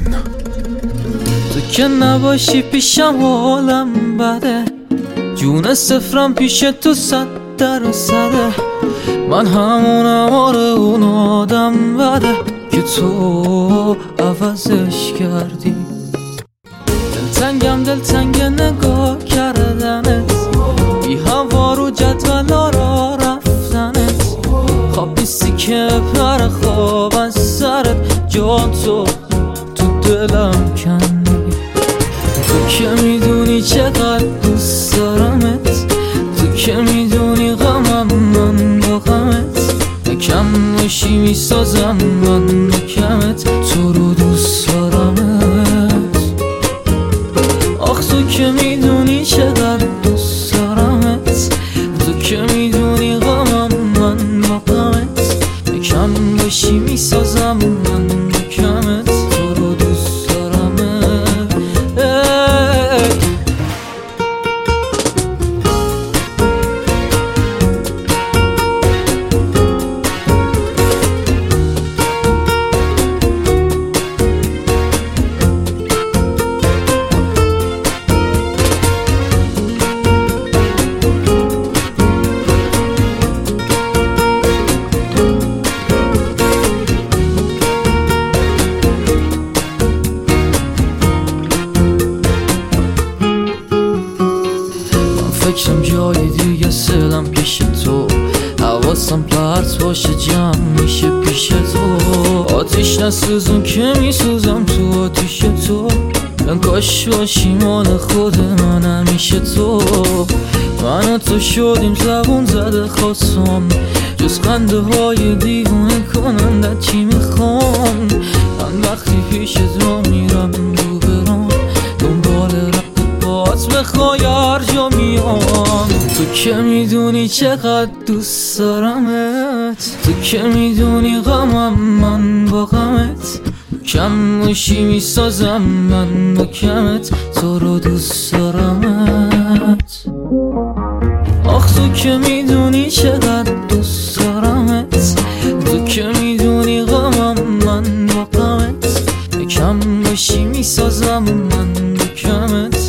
تو که نباشی پیشم حالم بده، جون صفرم پیش تو 100%. من همونم، آره اون آدم بده که تو عوضش کردی. دلتنگ نگاه کردنت، بی هوا رو جدول را رفتنت. خواب نیستی که پر خواب از سرت، جان تو دلم کندی. تو که میدونی چقدر دوست دارمت، تو که میدونی غمم من با غمت. کم باشی میسازم من کمت، تو رو دوست دارمت. آخ تو که میدونی چقدر دوست دارمت، تو که میدونی غمم من با غمت. کم باشی میسازم من کمت، تو رو دوست دارمت. فکرم جای دیگه، سلم پیش تو، حواسم پرت باشه جمع میشه پیش تو. آتیش نسوزون که میسوزم تو آتیش تو، من کاش باشی مال خود من همیشه تو. من و تو شدیم زبون زده خواستم، جز خنده های دیوونه کننده چی میخوام. من وقتی پیش تو میرم رو برام، دنبال رفت باز بخوای هر جا میام. تو که میدونی چقدر دوست دارمت، تو که میدونی غمم من با غمت. کم باشی میسازم من با کمت، تو رو دوست دارمت. آخ تو که میدونی چقدر دوست دارمت، تو که میدونی غمم من با غمت. کم باشی میسازم من با کمت.